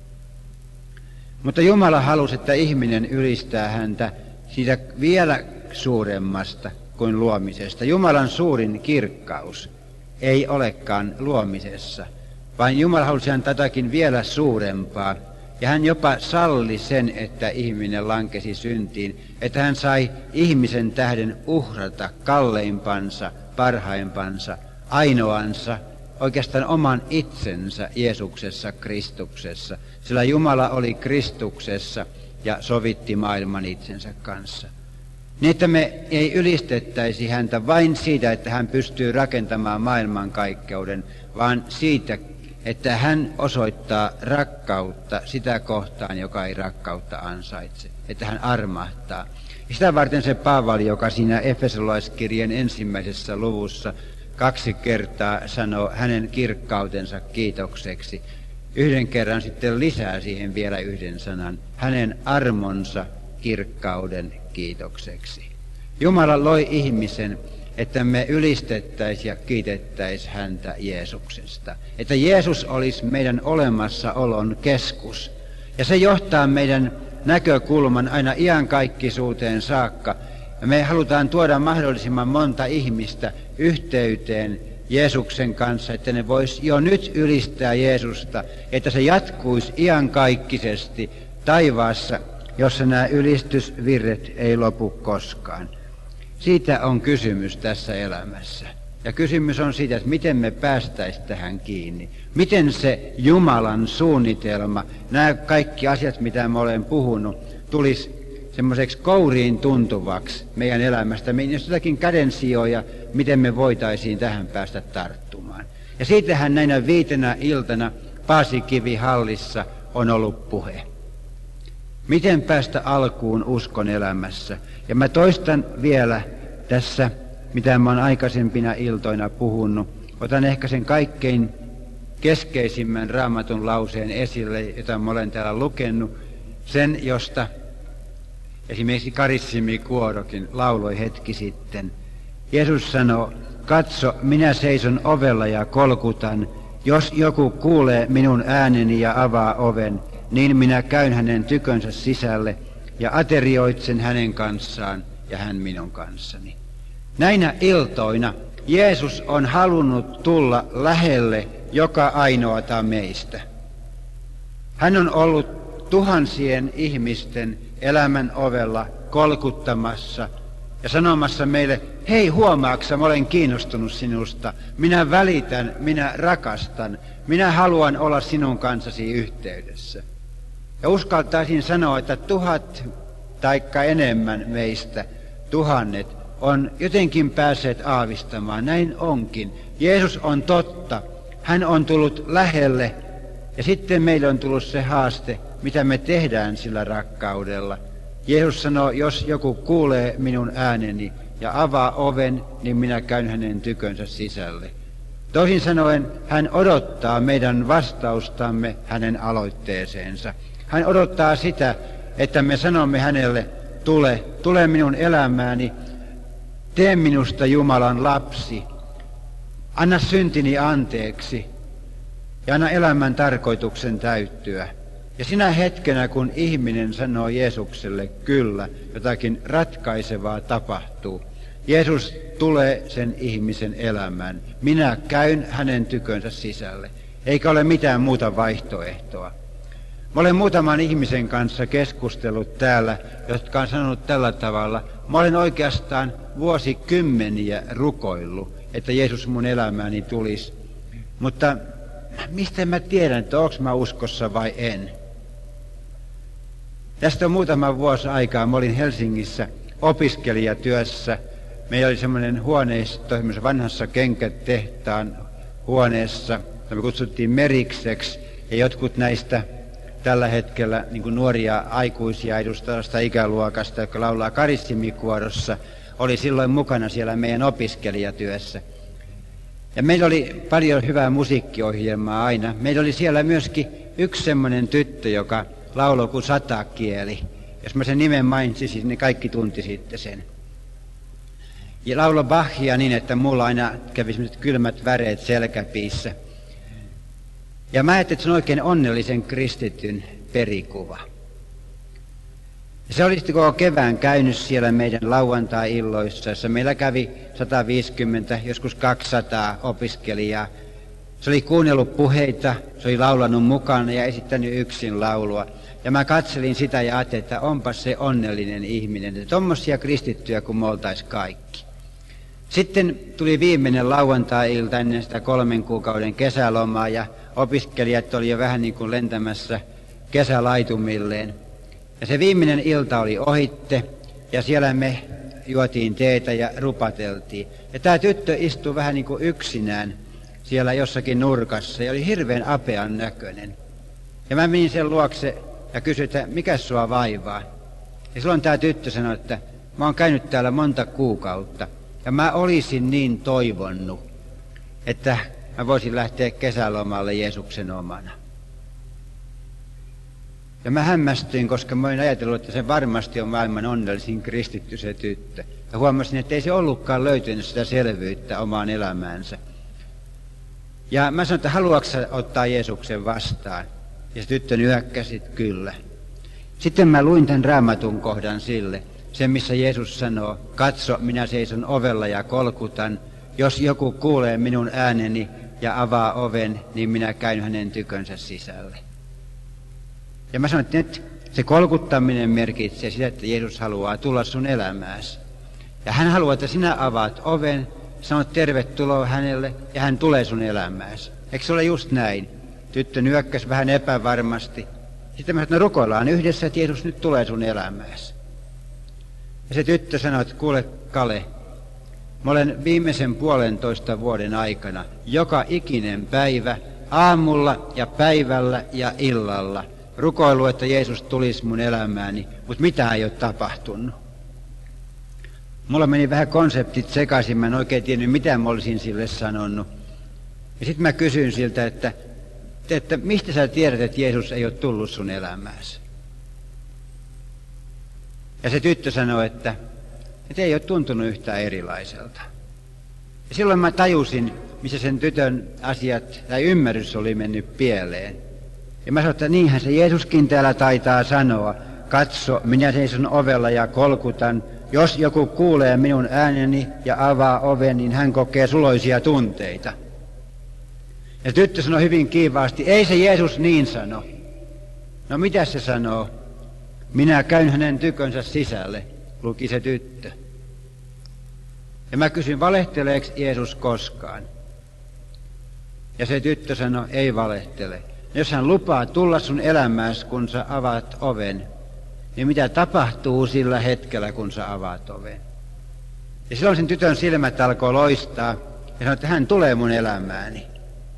Mutta Jumala halusi, että ihminen ylistää häntä siitä vielä suuremmasta kuin luomisesta. Jumalan suurin kirkkaus ei olekaan luomisessa, vaan Jumala halusi antaa jotakin vielä suurempaa. Ja hän jopa salli sen, että ihminen lankesi syntiin, että hän sai ihmisen tähden uhrata kalleimpansa, parhaimpansa, ainoansa, oikeastaan oman itsensä Jeesuksessa Kristuksessa, sillä Jumala oli Kristuksessa ja sovitti maailman itsensä kanssa. Niin, että me ei ylistettäisi häntä vain siitä, että hän pystyy rakentamaan maailmankaikkeuden, vaan siitä, että hän osoittaa rakkautta sitä kohtaan, joka ei rakkautta ansaitse, että hän armahtaa. Ja sitä varten se Paavali, joka siinä Efesolaiskirjeen ensimmäisessä luvussa kaksi kertaa sanoo hänen kirkkautensa kiitokseksi, yhden kerran sitten lisää siihen vielä yhden sanan, hänen armonsa kirkkauden kiitokseksi. Jumala loi ihmisen, että me ylistettäisiin ja kiitettäisiin häntä Jeesuksesta. Että Jeesus olisi meidän olemassaolon keskus. Ja se johtaa meidän näkökulman aina iankaikkisuuteen saakka. Ja me halutaan tuoda mahdollisimman monta ihmistä yhteyteen Jeesuksen kanssa, että ne vois jo nyt ylistää Jeesusta, että se jatkuisi iankaikkisesti taivaassa, jossa nämä ylistysvirret ei lopu koskaan. Siitä on kysymys tässä elämässä. Ja kysymys on siitä, että miten me päästäisiin tähän kiinni. Miten se Jumalan suunnitelma, nämä kaikki asiat, mitä mä olen puhunut, tulisi semmoiseksi kouriin tuntuvaksi meidän elämästä. Jos jotakin kädensijoja, miten me voitaisiin tähän päästä tarttumaan. Ja siitähän näinä viitenä iltana Paasikivihallissa on ollut puhe. Miten päästä alkuun uskon elämässä? Ja mä toistan vielä tässä, mitä mä oon aikaisempina iltoina puhunut. Otan ehkä sen kaikkein keskeisimmän Raamatun lauseen esille, jota mä olen täällä lukenut. Sen, josta esimerkiksi Karissimi-kuorokin lauloi hetki sitten. Jeesus sanoo, katso, minä seison ovella ja kolkutan. Jos joku kuulee minun ääneni ja avaa oven, niin minä käyn hänen tykönsä sisälle ja aterioitsen hänen kanssaan ja hän minun kanssani. Näinä iltoina Jeesus on halunnut tulla lähelle joka ainoata meistä. Hän on ollut tuhansien ihmisten elämän ovella kolkuttamassa ja sanomassa meille, hei huomaaksa, mä olen kiinnostunut sinusta, minä välitän, minä rakastan, minä haluan olla sinun kanssasi yhteydessä. Ja uskaltaisin sanoa, että tuhat taikka enemmän meistä, tuhannet, on jotenkin päässeet aavistamaan. Näin onkin. Jeesus on totta. Hän on tullut lähelle ja sitten meille on tullut se haaste, mitä me tehdään sillä rakkaudella. Jeesus sanoo, jos joku kuulee minun ääneni ja avaa oven, niin minä käyn hänen tykönsä sisälle. Toisin sanoen, hän odottaa meidän vastaustamme hänen aloitteeseensa. Hän odottaa sitä, että me sanomme hänelle, tule, tule minun elämääni, tee minusta Jumalan lapsi, anna syntini anteeksi ja anna elämän tarkoituksen täyttyä. Ja sinä hetkenä, kun ihminen sanoo Jeesukselle kyllä, jotakin ratkaisevaa tapahtuu. Jeesus tulee sen ihmisen elämään. Minä käyn hänen tykönsä sisälle, eikä ole mitään muuta vaihtoehtoa. Mä olen muutaman ihmisen kanssa keskustellut täällä, jotka on sanonut tällä tavalla. Mä olen oikeastaan vuosikymmeniä rukoillut, että Jeesus mun elämääni tulisi. Mutta mistä mä tiedän, että onko mä uskossa vai en? Tästä on muutama vuosi aikaa. Mä olin Helsingissä opiskelijatyössä. Meillä oli semmoinen huoneisto, semmoisessa vanhassa kenkätehtaan huoneessa, jota me kutsuttiin Merikseksi. Ja jotkut näistä tällä hetkellä niin kuin nuoria aikuisia edustavasta ikäluokasta, jotka laulaa Karissimi-kuorossa, oli silloin mukana siellä meidän opiskelijatyössä. Ja meillä oli paljon hyvää musiikkiohjelmaa aina. Meillä oli siellä myöskin yksi semmoinen tyttö, joka lauloi kuin satakieli. Jos mä sen nimen mainitsisin, niin kaikki tuntisitte sen. Ja lauloi Bachia niin, että mulla aina kävi sellaiset kylmät väreet selkäpiissä. Ja mä ajattelin, että se on oikein onnellisen kristityn perikuva. Ja se oli sitten koko kevään käynyt siellä meidän lauantai-illoissa, jossa meillä kävi sata viisikymmentä, joskus kaksisataa opiskelijaa. Se oli kuunnellut puheita, se oli laulanut mukana ja esittänyt yksin laulua. Ja mä katselin sitä ja ajattelin, että onpas se onnellinen ihminen, että tommosia kristittyjä kuin me oltaisiin kaikki. Sitten tuli viimeinen lauantai-ilta ennen sitä kolmen kuukauden kesälomaa ja opiskelijat oli jo vähän niin kuin lentämässä kesälaitumilleen. Ja se viimeinen ilta oli ohitte ja siellä me juotiin teetä ja rupateltiin. Ja tämä tyttö istui vähän niin kuin yksinään siellä jossakin nurkassa ja oli hirveän apean näköinen. Ja mä menin sen luokse ja kysyin, että mikä sua vaivaa? Ja silloin tämä tyttö sanoi, että mä oon käynyt täällä monta kuukautta ja mä olisin niin toivonnut, että mä voisin lähteä kesälomalle Jeesuksen omana. Ja mä hämmästyin, koska mä olin ajatellut, että se varmasti on maailman onnellisin kristitty se tyttö. Ja huomasin, että ei se ollutkaan löytynyt sitä selvyyttä omaan elämäänsä. Ja mä sanoin, että haluatko sä ottaa Jeesuksen vastaan? Ja se tyttö nyökkäsi, että kyllä. Sitten mä luin tämän Raamatun kohdan sille, sen missä Jeesus sanoo, katso, minä seison ovella ja kolkutan. Jos joku kuulee minun ääneni ja avaa oven, niin minä käyn hänen tykönsä sisälle. Ja mä sanoin, että nyt se kolkuttaminen merkitsee sitä, että Jeesus haluaa tulla sun elämääsi. Ja hän haluaa, että sinä avaat oven, sanot tervetuloa hänelle ja hän tulee sun elämääsi. Eikö se ole just näin? Tyttö nyökkäsi vähän epävarmasti. Sitten mä sanoin, että no rukoillaan yhdessä, että Jeesus nyt tulee sun elämääsi. Ja se tyttö sanoi, että kuule Kale, mä olen viimeisen puolentoista vuoden aikana joka ikinen päivä aamulla ja päivällä ja illalla rukoilu, että Jeesus tulisi mun elämääni, mutta mitään ei ole tapahtunut. Mulla meni vähän konseptit sekaisin, mä en oikein tiennyt, mitä mä olisin sille sanonut. Ja sitten mä kysyin siltä, että, että mistä sä tiedät, että Jeesus ei ole tullut sun elämääsi? Ja se tyttö sanoi, että, että ei ole tuntunut yhtään erilaiselta. Ja silloin mä tajusin, missä sen tytön asiat tai ymmärrys oli mennyt pieleen. Ja mä sanoin, että niinhän se Jeesuskin täällä taitaa sanoa. Katso, minä seison ovella ja kolkutan. Jos joku kuulee minun ääneni ja avaa oven, niin hän kokee suloisia tunteita. Ja tyttö sanoi hyvin kiivaasti, ei se Jeesus niin sano. No mitä se sanoo? Minä käyn hänen tykönsä sisälle, luki se tyttö. Ja mä kysyin, valehteleeko Jeesus koskaan? Ja se tyttö sanoi, ei valehtele. Jos hän lupaa tulla sun elämääsi, kun sä avaat oven, niin mitä tapahtuu sillä hetkellä, kun sä avaat oven? Ja silloin sen tytön silmät alkoi loistaa ja sanoi, että hän tulee mun elämääni.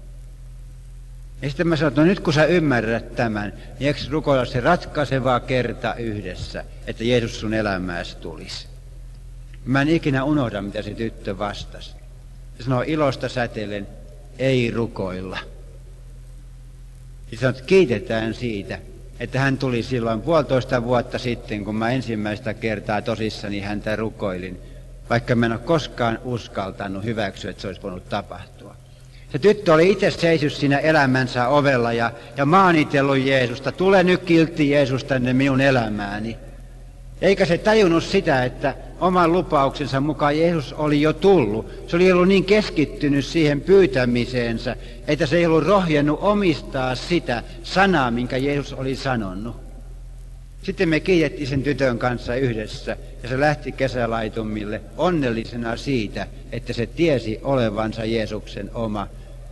Ja sitten mä sanoin, että no nyt kun sä ymmärrät tämän, niin eikö rukoilla se ratkaiseva kerta yhdessä, että Jeesus sun elämääsi tulisi? Mä en ikinä unohda, mitä se tyttö vastasi. Se sanoi ilosta sätellen, ei rukoilla. Ja sanoi, että kiitetään siitä, että hän tuli silloin puolitoista vuotta sitten, kun mä ensimmäistä kertaa tosissani häntä rukoilin, vaikka mä en ole koskaan uskaltanut hyväksyä, että se olisi voinut tapahtua. Se tyttö oli itse seissyt siinä elämänsä ovella ja, ja maanitellut Jeesusta, tule nyt kiltti Jeesus tänne minun elämääni. Eikä se tajunnut sitä, että oman lupauksensa mukaan Jeesus oli jo tullut. Se oli ollut niin keskittynyt siihen pyytämiseensä, että se ei ollut rohjennut omistaa sitä sanaa, minkä Jeesus oli sanonut. Sitten me kiitettiin sen tytön kanssa yhdessä ja se lähti kesälaitumille onnellisena siitä, että se tiesi olevansa Jeesuksen oma.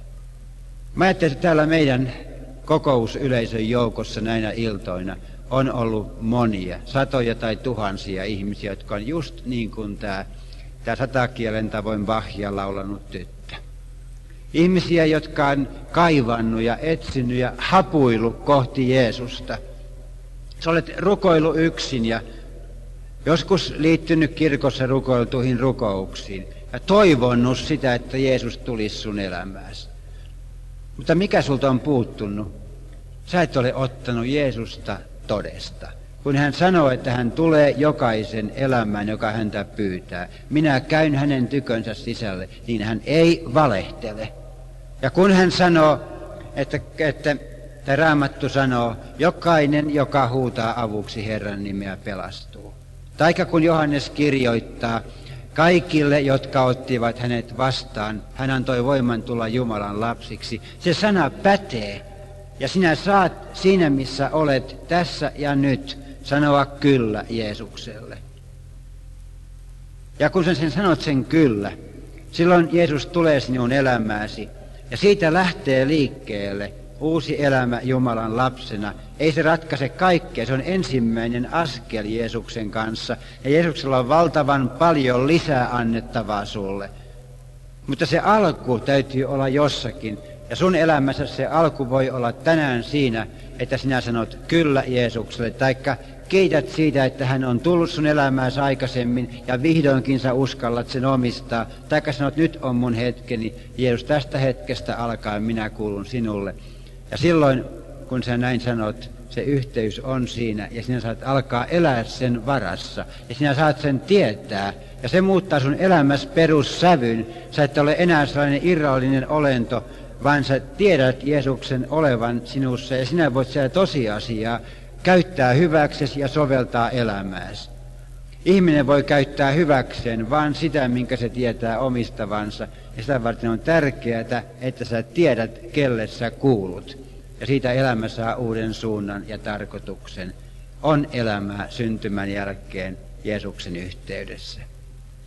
Mä ajattelin, että täällä meidän kokousyleisön joukossa näinä iltoina on ollut monia, satoja tai tuhansia ihmisiä, jotka on just niin kuin tämä, tämä satakielen tavoin Bachia laulanut tyttö. Ihmisiä, jotka on kaivannut ja etsinyt ja hapuillut kohti Jeesusta. Sä olet rukoillut yksin ja joskus liittynyt kirkossa rukoiltuihin rukouksiin ja toivonnut sitä, että Jeesus tulisi sun elämääsi. Mutta mikä sulta on puuttunut? Sä et ole ottanut Jeesusta todesta. Kun hän sanoo, että hän tulee jokaisen elämään, joka häntä pyytää. Minä käyn hänen tykönsä sisälle, niin hän ei valehtele. Ja kun hän sanoo, että, että tämä Raamattu sanoo, jokainen, joka huutaa avuksi Herran nimeä, pelastuu. Taikka kun Johannes kirjoittaa, kaikille, jotka ottivat hänet vastaan, hän antoi voiman tulla Jumalan lapsiksi. Se sana pätee. Ja sinä saat siinä, missä olet tässä ja nyt, sanoa kyllä Jeesukselle. Ja kun sä sen sanot sen kyllä, silloin Jeesus tulee sinun elämääsi. Ja siitä lähtee liikkeelle uusi elämä Jumalan lapsena. Ei se ratkaise kaikkea, se on ensimmäinen askel Jeesuksen kanssa. Ja Jeesuksella on valtavan paljon lisää annettavaa sulle. Mutta se alku täytyy olla jossakin. Ja sun elämässä se alku voi olla tänään siinä, että sinä sanot kyllä Jeesukselle, taikka kiität siitä, että hän on tullut sun elämääsi aikaisemmin ja vihdoinkin sä uskallat sen omistaa, taikka sanot, nyt on mun hetkeni, Jeesus, tästä hetkestä alkaen minä kuulun sinulle. Ja silloin, kun sä näin sanot, se yhteys on siinä ja sinä saat alkaa elää sen varassa ja sinä saat sen tietää. Ja se muuttaa sun elämässä perussävyn. Sä et ole enää sellainen irrallinen olento, vaan sä tiedät Jeesuksen olevan sinussa ja sinä voit sitä tosiasiaa käyttää hyväksesi ja soveltaa elämääsi. Ihminen voi käyttää hyväkseen vaan sitä, minkä se tietää omistavansa. Ja sitä varten on tärkeää, että sä tiedät, kelle sä kuulut. Ja siitä elämä saa uuden suunnan ja tarkoituksen. On elämää syntymän jälkeen Jeesuksen yhteydessä.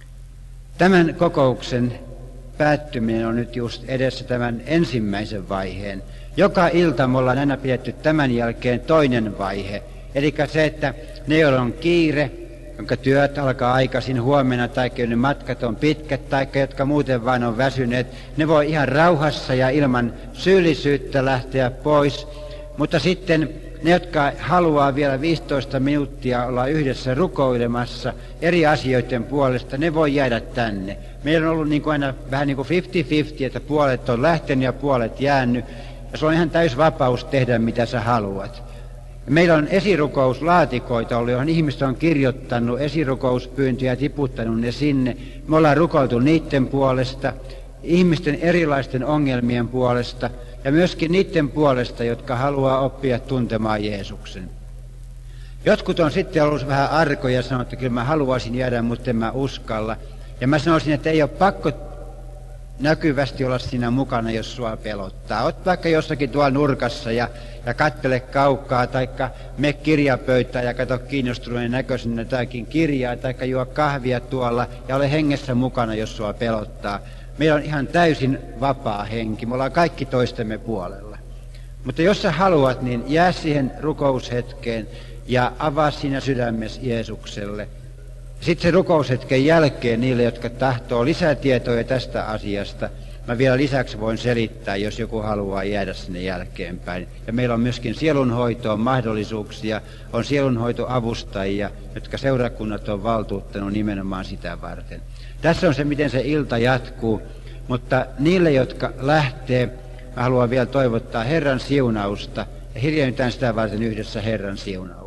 Tämän kokouksen päättyminen on nyt just edessä tämän ensimmäisen vaiheen. Joka ilta me ollaan aina pidetty tämän jälkeen toinen vaihe. Eli se, että ne, joilla on kiire, jonka työt alkaa aikaisin huomenna, tai ne matkat on pitkät, tai jotka muuten vain on väsyneet, ne voi ihan rauhassa ja ilman syyllisyyttä lähteä pois. Mutta sitten ne, jotka haluaa vielä viisitoista minuuttia olla yhdessä rukoilemassa eri asioiden puolesta, ne voi jäädä tänne. Meillä on ollut niin kuin aina vähän niin kuin viisikymmentä viisikymmentä, että puolet on lähtenyt ja puolet jäänyt. Ja se on ihan täys vapaus tehdä, mitä sä haluat. Meillä on esirukouslaatikoita ollut, johon ihmiset on kirjoittanut esirukouspyyntöjä ja tiputtanut ne sinne. Me ollaan rukoiltu niiden puolesta, ihmisten erilaisten ongelmien puolesta ja myöskin niiden puolesta, jotka haluaa oppia tuntemaan Jeesuksen. Jotkut on sitten ollut vähän arkoja ja sanonut, että kyllä mä haluaisin jäädä, mutta en mä uskalla. Ja mä sanoisin, että ei ole pakko näkyvästi olla siinä mukana, jos sua pelottaa. Oot vaikka jossakin tuolla nurkassa ja, ja kattele kaukaa, taikka me kirjapöytään ja kato kiinnostuneen näköisenä jotakin kirjaa, taikka juo kahvia tuolla ja ole hengessä mukana, jos sua pelottaa. Meillä on ihan täysin vapaa henki, me ollaan kaikki toistemme puolella. Mutta jos sä haluat, niin jää siihen rukoushetkeen ja avaa siinä sydämessä Jeesukselle. Sitten se rukoushetken jälkeen niille, jotka tahtoo lisätietoja tästä asiasta, mä vielä lisäksi voin selittää, jos joku haluaa jäädä sinne jälkeenpäin. Ja meillä on myöskin sielunhoitoon mahdollisuuksia, on sielunhoitoavustajia, jotka seurakunnat on valtuuttanut nimenomaan sitä varten. Tässä on se, miten se ilta jatkuu, mutta niille, jotka lähtee, mä haluan vielä toivottaa Herran siunausta ja hiljennytään sitä varten yhdessä Herran siunausta.